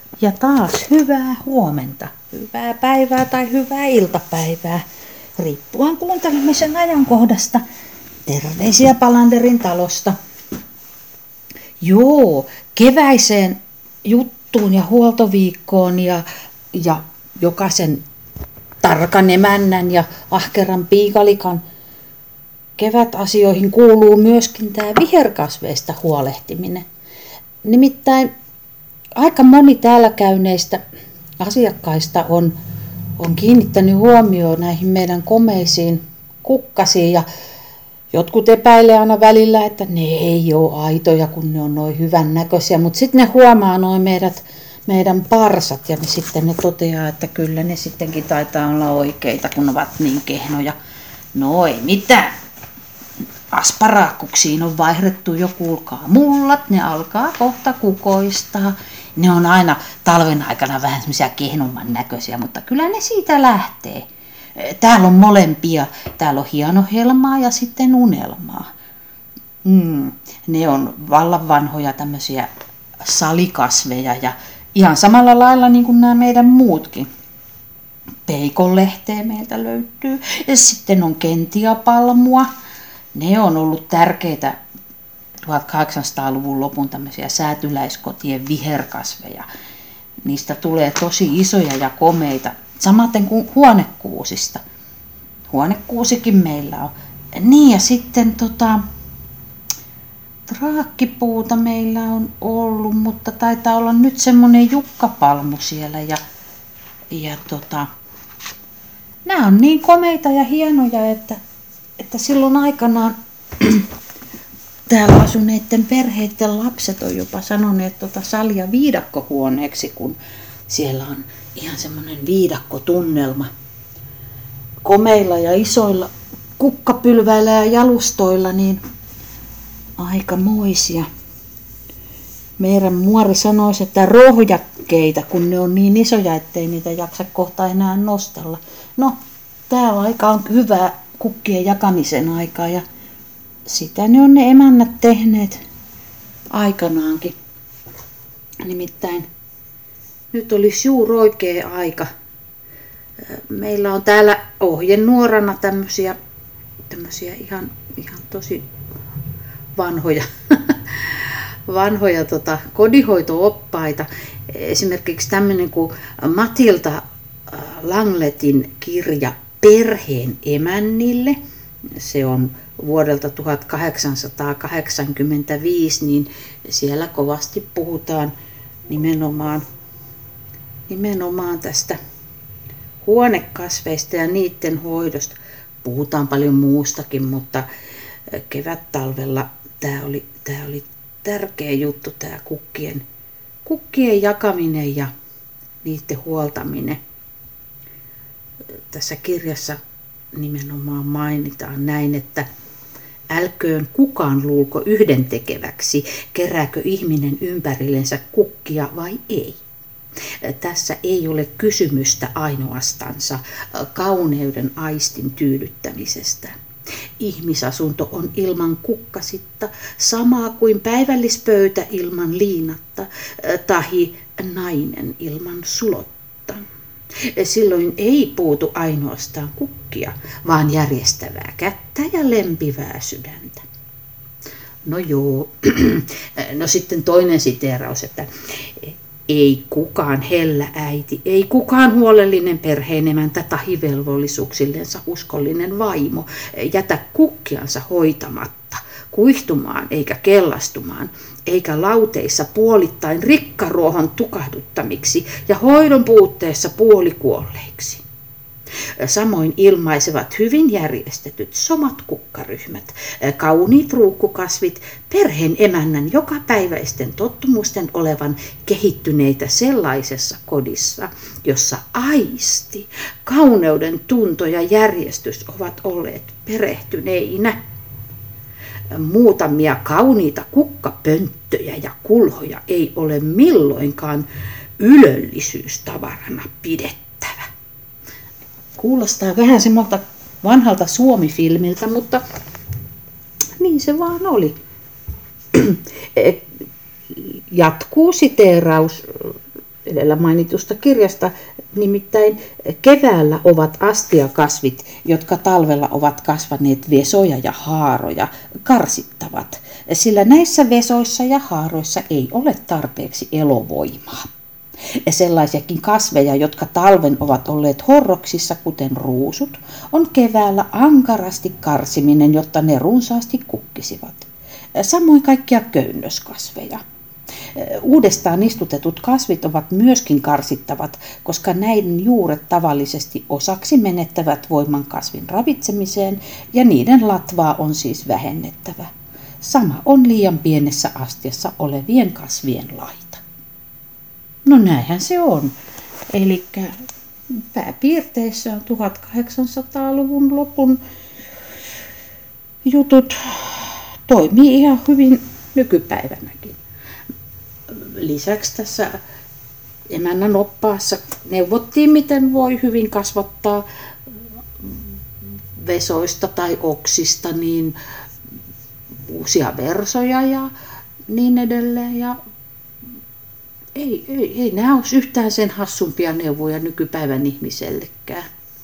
Ja taas hyvää huomenta, hyvää päivää tai hyvää iltapäivää, riippuen kuuntelemisen ajankohdasta. Terveisiä Palanderin talosta. Joo, keväiseen juttuun ja huoltoviikkoon ja jokaisen tarkan emännän ja ahkeran piikalikan kevätasioihin kuuluu myöskin tämä viherkasveista huolehtiminen. Nimittäin aika moni täällä käyneistä asiakkaista on kiinnittänyt huomioon näihin meidän komeisiin kukkasiin ja jotkut epäilee aina välillä, että ne ei ole aitoja, kun ne on noin hyvän näköisiä, mutta sitten ne huomaa noin meidän parsat ja sitten ne toteaa, että kyllä ne sittenkin taitaa olla oikeita, kun ovat niin kehnoja. No ei mitään. Asparaakkuksiin on vaihdettu jo, kuulkaa, mullat, ne alkaa kohta kukoistaa. Ne on aina talven aikana vähän semmoisia kehnomman näköisiä, mutta kyllä ne siitä lähtee. Täällä on molempia. Täällä on hienohelmaa ja sitten unelmaa. Ne on vallan vanhoja tämmöisiä salikasveja ja ihan samalla lailla niin kuin nämä meidän muutkin. Peikonlehteä meiltä löytyy ja sitten on kentiapalmua. Ne on ollut tärkeitä 1800-luvun lopun tämmöisiä säätyläiskotien viherkasveja. Niistä tulee tosi isoja ja komeita, samaten kuin huonekuusista. Huonekuusikin meillä on. Niin ja sitten traakkipuuta meillä on ollut, mutta taitaa olla nyt semmoinen jukkapalmu siellä ja nämä on niin komeita ja hienoja, että silloin aikanaan täällä asuneiden perheiden lapset on jopa sanoneet salia viidakkohuoneeksi, kun siellä on ihan semmoinen viidakkotunnelma. Komeilla ja isoilla kukkapylväillä ja jalustoilla, niin aikamoisia. Meidän muori sanoisi, että rohjakkeita, kun ne on niin isoja, ettei niitä jaksa kohta enää nostella. No, tää aika on hyvää kukkien jakamisen aikaa ja sitä ne on ne emännät tehneet aikanaankin. Nimittäin nyt olisi juuri oikea aika. Meillä on täällä ohjenuorana tämmöisiä ihan tosi vanhoja kodinhoito-oppaita. Esimerkiksi tämmöinen kuin Matilda Langletin kirja Perheen emännille. Se on vuodelta 1885, niin siellä kovasti puhutaan nimenomaan tästä huonekasveista ja niiden hoidosta. Puhutaan paljon muustakin, mutta kevättalvella tämä oli tärkeä juttu, tämä kukkien jakaminen ja niiden huoltaminen. Tässä kirjassa nimenomaan mainitaan näin, että älköön kukaan luulko yhdentekeväksi, kerääkö ihminen ympärillensä kukkia vai ei. Tässä ei ole kysymystä ainoastansa kauneuden aistin tyydyttämisestä. Ihmisasunto on ilman kukkasitta, samaa kuin päivällispöytä ilman liinatta, tahi nainen ilman sulotta. Silloin ei puutu ainoastaan kukkia, vaan järjestävää kättä ja lempivää sydäntä. No joo, no sitten toinen siteeraus, että ei kukaan hellä äiti, ei kukaan huolellinen perheenemäntä tahi velvollisuuksillensa uskollinen vaimo jätä kukkiansa hoitamatta, kuihtumaan eikä kellastumaan, eikä lauteissa puolittain rikkaruohon tukahduttamiksi ja hoidon puutteessa puolikuolleiksi. Samoin ilmaisevat hyvin järjestetyt somat kukkaryhmät, kauniit ruukkukasvit, perheen emännän jokapäiväisten tottumusten olevan kehittyneitä sellaisessa kodissa, jossa aisti, kauneuden tunto ja järjestys ovat olleet perehtyneinä. Muutamia kauniita kukkapönttöjä ja kulhoja ei ole milloinkaan ylellisyystavarana pidettävä. Kuulostaa vähän semmoilta vanhalta Suomi-filmiltä, mutta niin se vaan oli. Jatkuu siteeraus edellä mainitusta kirjasta, nimittäin keväällä ovat astiakasvit, jotka talvella ovat kasvaneet vesoja ja haaroja, karsittavat, sillä näissä vesoissa ja haaroissa ei ole tarpeeksi elovoimaa. Sellaisiakin kasveja, jotka talven ovat olleet horroksissa, kuten ruusut, on keväällä ankarasti karsiminen, jotta ne runsaasti kukkisivat. Samoin kaikkia köynnöskasveja. Uudestaan istutetut kasvit ovat myöskin karsittavat, koska näiden juuret tavallisesti osaksi menettävät voiman kasvin ravitsemiseen ja niiden latvaa on siis vähennettävä. Sama on liian pienessä astiassa olevien kasvien laita. No näinhän se on. Eli pääpiirteissä on 1800-luvun lopun jutut toimii ihan hyvin nykypäivänäkin. Lisäksi tässä emännän oppaassa neuvottiin, miten voi hyvin kasvattaa vesoista tai oksista niin uusia versoja ja niin edelleen. Ja ei nämä ole yhtään sen hassumpia neuvoja nykypäivän ihmisellekään.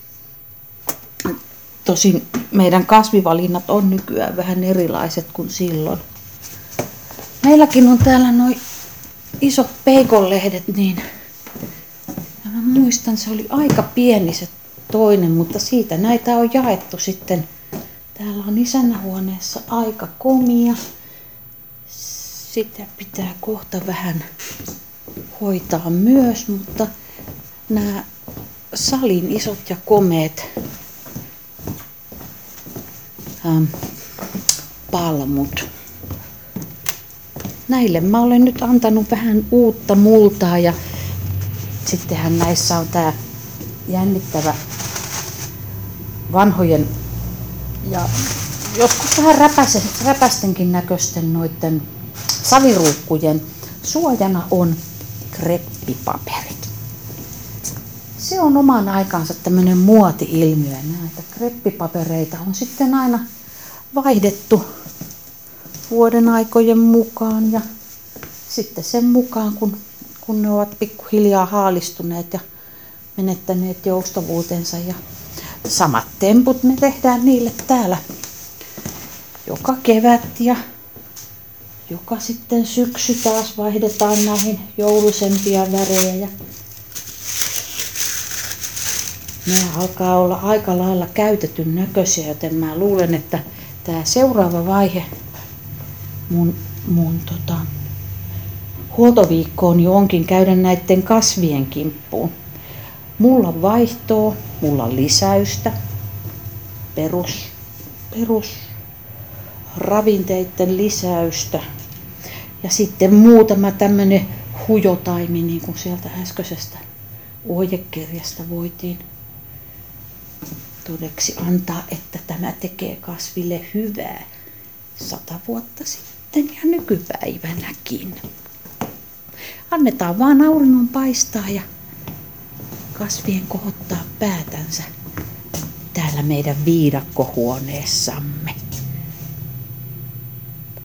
Tosin meidän kasvivalinnat on nykyään vähän erilaiset kuin silloin. Meilläkin on täällä noin isot peikonlehdet, niin mä muistan, se oli aika pieni se toinen, mutta siitä näitä on jaettu sitten. Täällä on isännähuoneessa aika komia. Sitä pitää kohta vähän hoitaa myös, mutta nämä salin isot ja komeet palmut. Näille mä olen nyt antanut vähän uutta multaa ja sittenhän näissä on tää jännittävä vanhojen ja joskus vähän räpästenkin näköisten noiden saviruukkujen suojana on kreppipaperit. Se on oman aikansa tämmöinen muoti-ilmiö. Näitä kreppipapereita on sitten aina vaihdettu vuoden aikojen mukaan ja sitten sen mukaan, kun ne ovat pikkuhiljaa haalistuneet ja menettäneet joustavuutensa. Ja samat temput me tehdään niille täällä joka kevät ja joka sitten syksy taas vaihdetaan näihin joulusempia värejä. Ja nämä alkaa olla aika lailla käytetyn näköisiä, joten mä luulen, että tämä seuraava vaihe mun huoltoviikkoon jo onkin käydä näiden kasvien kimppuun. Mulla on vaihtoa, mulla on lisäystä, perus ravinteiden lisäystä ja sitten muutama tämmönen hujotaimi, niin kuin sieltä äskeisestä ohjekirjasta voitiin todeksi antaa, että tämä tekee kasville hyvää 100 vuotta sitten ja nykypäivänäkin. Annetaan vaan auringon paistaa ja kasvien kohottaa päätänsä täällä meidän viidakkohuoneessamme.